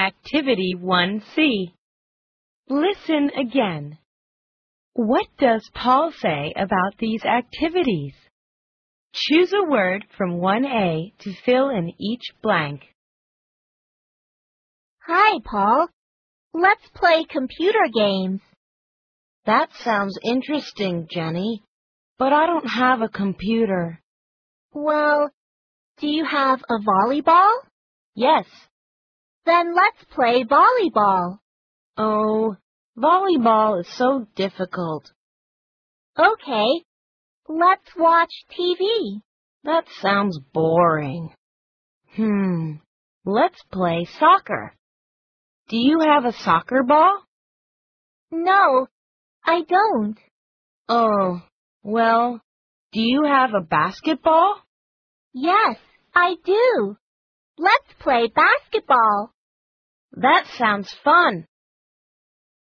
Activity 1C. Listen again. What does Paul say about these activities? Choose a word from 1A to fill in each blank. Hi, Paul. Let's play computer games. That sounds interesting, Jenny, but I don't have a computer. Well, do you have a volleyball? Yes. Then let's play volleyball. Oh, volleyball is so difficult. Okay, let's watch TV. That sounds boring. Let's play soccer. Do you have a soccer ball? No, I don't. Oh, well, do you have a basketball? Yes, I do. Let's play basketball. That sounds fun.